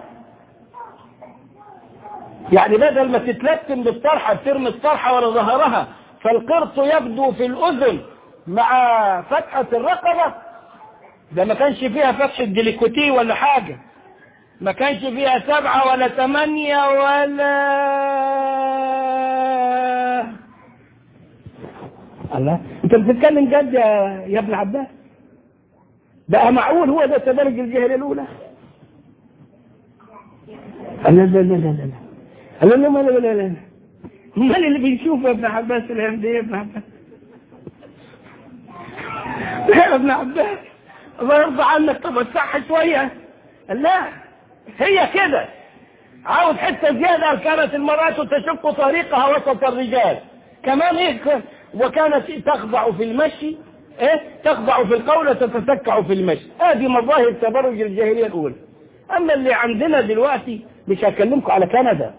يعني بدل ما تتلتم بالطرحة بترمي الطرحة ورا ظهرها، فالقرط يبدو في الأذن مع فتحة الرقبة. ده ما كانش فيها فتحة ديليكوتي ولا حاجة، ما كانش فيها سبعة ولا ثمانية ولا الله. انت بتتكلم جد يا, يا ابن عباس؟ بقى معقول هو ده تدرج الجاهلية الأولى؟ لا لا لا لا لا لا لا لا لا لا. امال اللي بنشوفه يا ابن عباس الايام دي يا ابن عباس؟ يا ابن عباس الله يرضى عنك، طب الصح شويه. لا هي كده، عاوز حته زياده. كانت المراه تشق طريقها وسط الرجال كمان ايه، وكانت تخضع في المشي، ايه تخضع في القول وتتسكع في المشي. هذه مظاهر تبرج الجاهليه الاولى. اما اللي عندنا دلوقتي مش هكلمكم على كندا،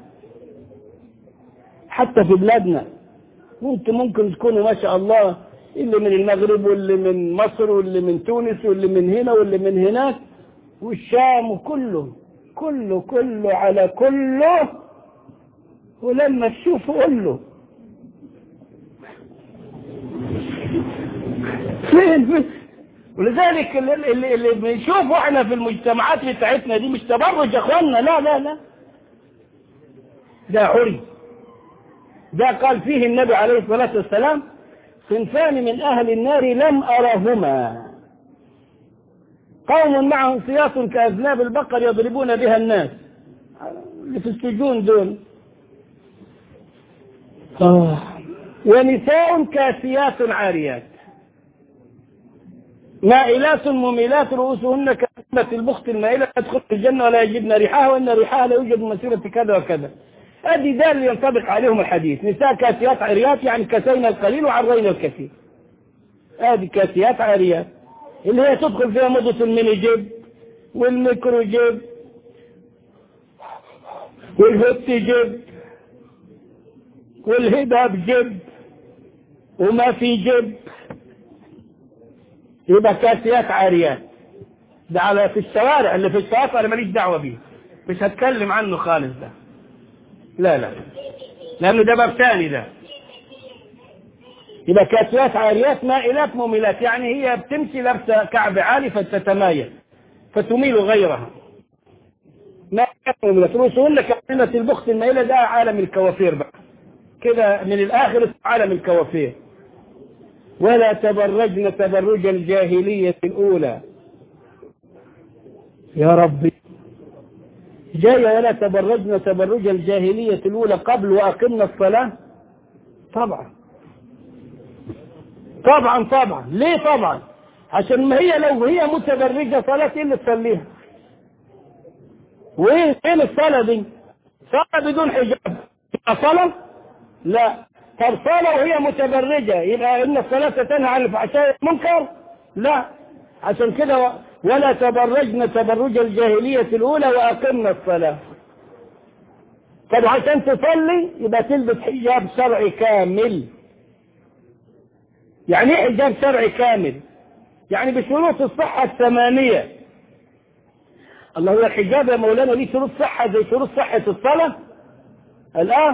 حتى في بلادنا انتم ممكن تكونوا ما شاء الله اللي من المغرب واللي من مصر واللي من تونس واللي من هنا واللي من هناك والشام، وكله كله كله على كله، ولما تشوفوا قول له فين فين. ولذلك اللي, اللي, اللي بنشوفه احنا في المجتمعات بتاعتنا دي مش تبرج يا اخوانا، لا لا لا، ده عري. ده قال فيه النبي عليه الصلاة والسلام صنفان من أهل النار لم أرهما، قوم معهم سياط كأذناب البقر يضربون بها الناس، اللي في السجون دول، آه. ونساء كاسيات عاريات مائلات مميلات رؤوسهن كأسنمة البخت المائلة تدخل الجنة ولا يجدن ريحها وإن ريحها لا يوجد مسيرة كذا وكذا. هذه ده اللي ينطبق عليهم الحديث. نساء كاسيات عاريات يعني كسينا القليل وعرينا الكثير. هذه كاسيات عاريات اللي هي تدخل فيها موضة الميني جيب والميكرو جيب والهوتي جيب والهباب جيب وما في جيب، يبقى كاسيات عاريات. ده على في الشوارع، اللي في الشوارع انا ماليش دعوه بيه، مش هتكلم عنه خالص ده، لا لا، لانه ده باب ثاني ده. يبقى كاسيات عاريات مائلات مميلات، يعني هي بتمشي لابسه كعب عالي فتتمايل فتميل غيرها. مائلات مميلات رؤوسهن كأسنمة البخت المائلة، ده عالم الكوافير بقى كده من الاخر، عالم الكوافير. ولا تبرجن تبرج الجاهلية الأولى. يا ربي جاية ولا تبرجن تبرج الجاهلية الأولى قبل وأقمنا الصلاة؟ طبعا طبعا طبعا. ليه طبعا؟ عشان ما هي لو هي متبرجة صلاة ايه اللي تصليها؟ وايه فين الصلاة دي؟ صلاة بدون حجاب صلاة؟ لا. طب صلاة وهي متبرجة يبقى ان الصلاة تنهى عن الفحشاء والمنكر؟ لا. عشان كده ولا تبرجن تبرج الجاهلية الأولى وأقمنا الصلاة. طب عشان تصلي يبقى تلبس حجاب شرعي كامل. يعني ايه حجاب شرعي كامل؟ يعني بشروط الصحة الثمانية. الله، هو الحجاب يا مولانا ليه شروط صحة زي شروط صحة الصلاة الآن؟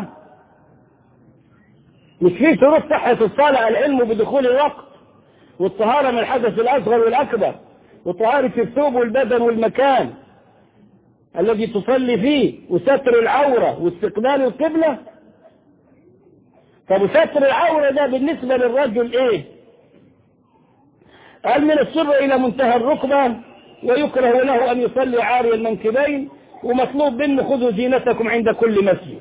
مش فيه شروط صحة الصلاة العلم بدخول الوقت، والطهارة من الحدث الأصغر والأكبر، وطهارة الثوب والبدن والمكان الذي تصلي فيه، وستر العورة واستقبال القبلة. طب وستر العورة ده بالنسبة للرجل ايه؟ قال من السر إلى منتهى الركبة، ويكره له أن يصلي عاري المنكبين، ومطلوب منه خذوا زينتكم عند كل مسجد.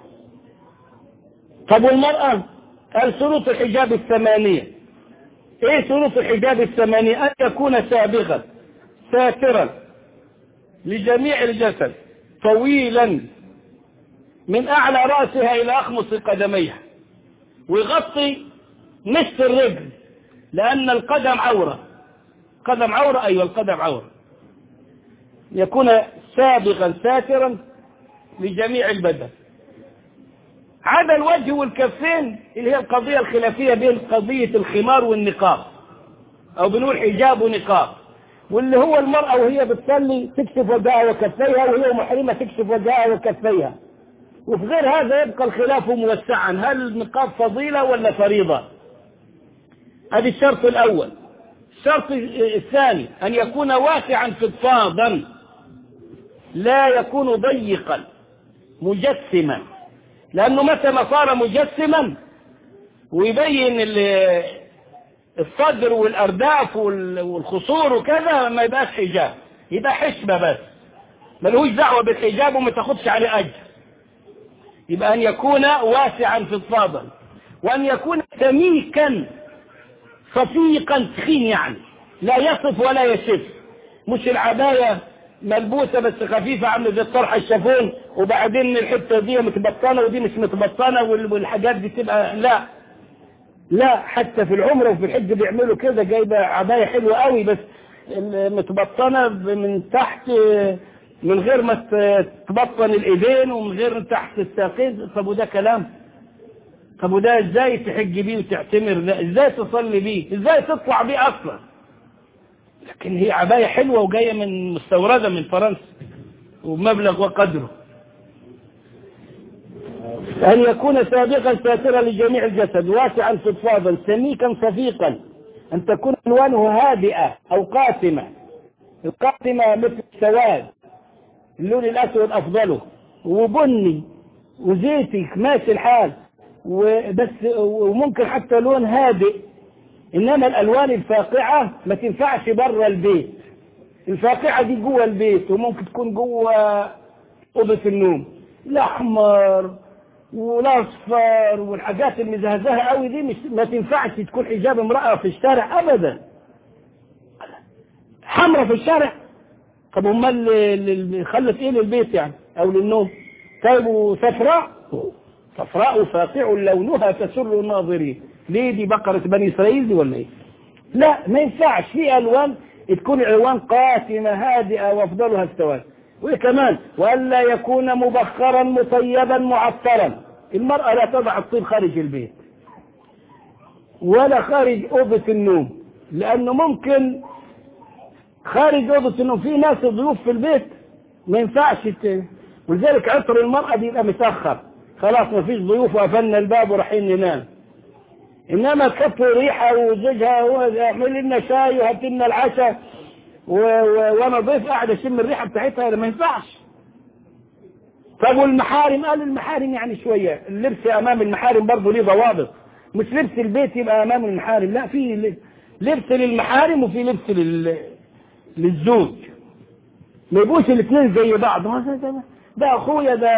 طب والمرأة؟ قال شروط الحجاب الثمانية. ايه شروط الحجاب الثمانية؟ أن يكون سابغا ساترا لجميع الجسد طويلا من أعلى رأسها إلى أخمص قدميها، ويغطي نصف الرجل، لأن القدم عورة. قدم عورة، أيوة القدم عورة. يكون سابغا ساترا لجميع البدن، عدا الوجه والكفين اللي هي القضية الخلافية بين قضية الخمار والنقاب، أو بنقول حجاب ونقاب، واللي هو المرأة وهي بتصلي تكشف وجهها وكفيها، وهي محرمة تكشف وجهها وكفيها. وفي غير هذا يبقى الخلاف موسعا، هل النقاب فضيلة ولا فريضة؟ هذا الشرط الأول. الشرط الثاني أن يكون واسعا فضفاضا، لا يكون ضيقا مجسما، لأنه متى ما صار مجسما ويبين الصدر والأرداف والخصور وكذا ما يبقاش حجاب، يبقى حشبة بس، ملهوش دعوة بالحجاب وما تاخدش عليه أجر. يبقى أن يكون واسعا فضفاضا، وأن يكون سميكا صفيقا تخين، يعني لا يصف ولا يشف. مش العباية ملبوسة بس خفيفة عاملة زي الطرحة الشافون، وبعدين الحتة دي متبطنة ودي مش متبطنة، والحاجات دي تبقى لا لا. حتى في العمرة وفي الحج بيعملوا كده، جايبة عباية حلوة قوي بس متبطنة من تحت من غير ما تبطن الايدين ومن غير تحت الساقين. طب وده كلام؟ طب وده ازاي تحج بيه وتعتمر؟ ده ازاي تصلي بيه؟ ازاي تطلع بيه اصلا؟ لكن هي عباية حلوة وجاية من مستوردة من فرنسا ومبلغ وقدره. أن يكون سابقا ساترا لجميع الجسد، واسعا فضفاضا سميكا صفيقا، أن تكون ألوانه هادئة أو قاتمة. القاتمة مثل السواد، اللون الأسود أفضله، وبني وزيتي ماشي الحال، وبس وممكن حتى لون هادئ. إنما الألوان الفاقعة ما تنفعش برا البيت. الفاقعة دي جوه البيت، وممكن تكون جوه أوضة النوم. الأحمر والأصفر والحاجات المزهزهة قوي دي مش ما تنفعش تكون حجاب امرأة في الشارع أبدا. حمرة في الشارع؟ طب امال اللي خلت ايه للبيت يعني او للنوم؟ طيب وصفراء؟ صفراء وفاقع لونها تسر الناظرين. ليه دي بقرة بني إسرائيل دي ولا ايه؟ لا ما ينفعش. في ألوان تكون الألوان قاتمة هادئة وأفضلها السواد. وكمان وألا يكون مبخرا مطيبا معطرا. المرأة لا تضع الطيب خارج البيت ولا خارج أوضة النوم، لأنه ممكن خارج أوضة النوم في ناس ضيوف في البيت ما ينفعش ت... ولذلك عطر المرأة بيبقى متأخر، خلاص ما فيش ضيوف وقفلنا الباب ورايحين ننام. إنما تكفي ريحة وزوجها اعمل لنا شاي وهات لنا العشاء و... و... وأنا ضيف قاعد أشم الريحة بتاعتها، ما ينفعش. طب والمحارم؟ قال المحارم يعني شوية اللبس أمام المحارم برضه ليه ضوابط، مش لبس البيت يبقى أمام المحارم، لا، في لبس للمحارم وفي لبس لل... للزوج، ما يبقوش الاثنين زي بعض. ده أخويا، ده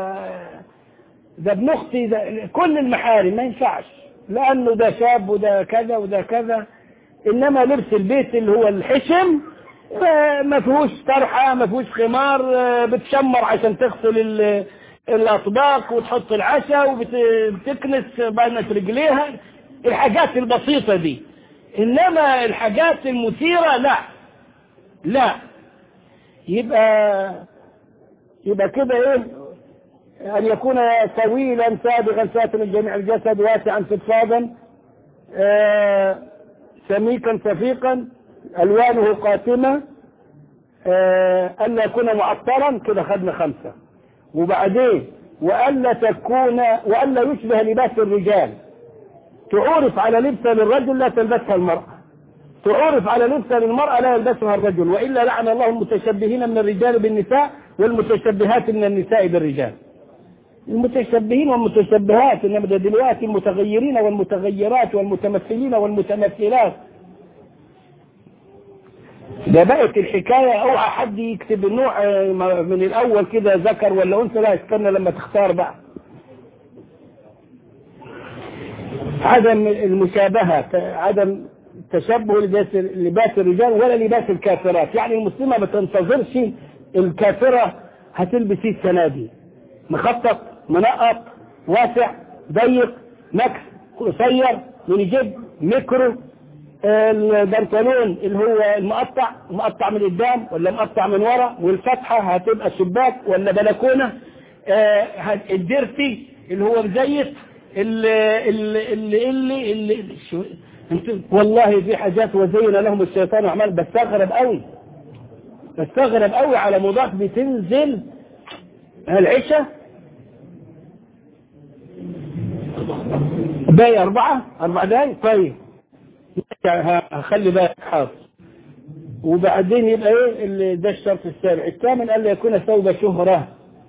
ده ابن أختي، ده كل المحارم ما ينفعش، لأنه ده شاب وده كذا وده كذا. إنما لبس البيت اللي هو الحشم ما فيهوش طرحة، ما فيهوش خمار، بتشمر عشان تغسل الأطباق وتحط العشاء وبتكنس بينة رجليها، الحاجات البسيطة دي. إنما الحاجات المثيرة لا لا. يبقى يبقى كده إيه؟ أن يكون طويلا سابغا ساترا جميع الجسد واسعا فضفاضا آه سميكا سفيقا ألوانه قاتمة آه ألا يكون معطرا. كده خدنا خمسة. وبعدين وألا تكون وألا يشبه لباس الرجال. تعرف على لبسة للرجل لا تلبسها المرأة، تعرف على لبسة للمرأة لا يلبسها الرجل، وإلا لعن الله المتشبهين من الرجال بالنساء والمتشبهات من النساء بالرجال. المتشبهين والمتشبهات، إنما دلوقتي المتغيرين والمتغيرات والمتمثلين والمتمثلات. ده بقت الحكاية. اوعى حد يكتب النوع من الأول كده ذكر ولا أنثى، لا، استنى لما تختار بقى. عدم المشابهة، عدم تشبه لباس الرجال ولا لباس الكافرات. يعني المسلمة ما تنتظرش الكافرة هتلبس ايه السنة دي، مخطط منقط واسع ضيق مكس قصير منجب ميكرو، البنطلون اللي هو المقطع مقطع من قدام ولا مقطع من ورا، والفتحة هتبقى شباك ولا بلكونة، الديرتي اللي هو مزيت اللي اللي اللي اللي, اللي, اللي شو والله في حاجات وزين لهم الشيطان اعمال. بستغرب قوي بستغرب قوي على مضاف بتنزل العشاء باقي أربعة أربع دقايق. طيب هخلي بالك حاضر. وبعدين يبقى ايه ده الشرط السابع. الثامن ألا يكون ثوب شهرة،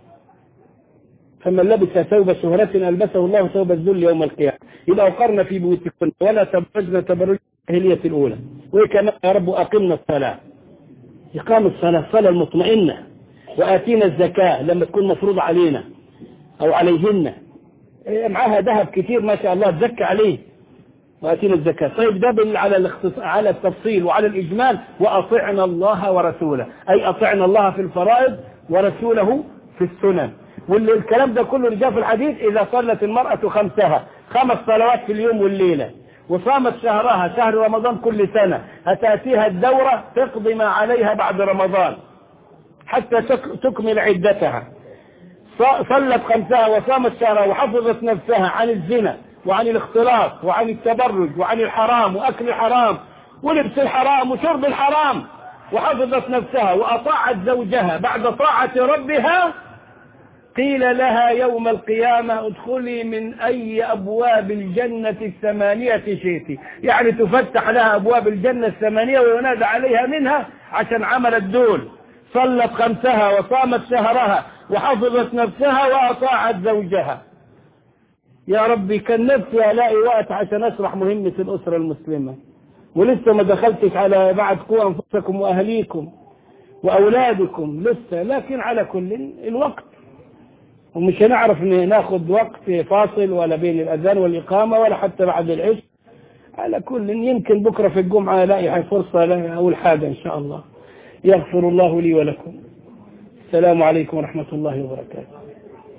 فمن لبس ثوب شهرة ألبسه الله ثوب الذل يوم القيامة. يبقى وقرنا في بيوتكن ولا تبرجن تبرج الجاهلية الأولى. وكما يا رب أقمنا الصلاة، إقام الصلاة الصلاة المطمئنة، وآتينا الزكاة لما تكون مفروض علينا أو عليهن، معاها ذهب كتير ما شاء الله تزكى عليه، وآتينا الزكاة. طيب ده على على التفصيل وعلى الإجمال. وأطعنا الله ورسوله، أي أطعنا الله في الفرائض ورسوله في السنن. والكلام ده كله جاء في الحديث إذا صلت المرأة خمسها، خمس صلوات في اليوم والليلة، وصامت شهرها شهر رمضان كل سنة، هتأتيها الدورة تقضي ما عليها بعد رمضان حتى تكمل عدتها. صلت خمسها وصامت شهرها وحفظت نفسها عن الزنا وعن الاختلاط وعن التبرج وعن الحرام وأكل الحرام ولبس الحرام وشرب الحرام، وحفظت نفسها وأطاعت زوجها بعد طاعة ربها، قيل لها يوم القيامة ادخلي من أي أبواب الجنة الثمانية شئت. يعني تفتح لها أبواب الجنة الثمانية وينادى عليها منها عشان عملت دول. صلت خمسها وصامت شهرها وحفظت نفسها وأطاعت زوجها. يا ربي كان نفسي ألاقي وقت عشان أشرح مهمة الأسرة المسلمة، ولسه ما دخلتش على بعد قوا أنفسكم وأهليكم وأولادكم لسه. لكن على كل الوقت، ومش هنعرف ناخد وقت فاصل ولا بين الأذان والإقامة ولا حتى بعد العشاء. على كل يمكن بكرة في الجمعة ألاقي فرصة أول حاجة إن شاء الله. يغفر الله لي ولكم. السلام عليكم ورحمة الله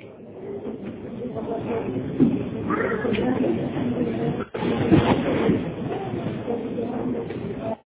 وبركاته.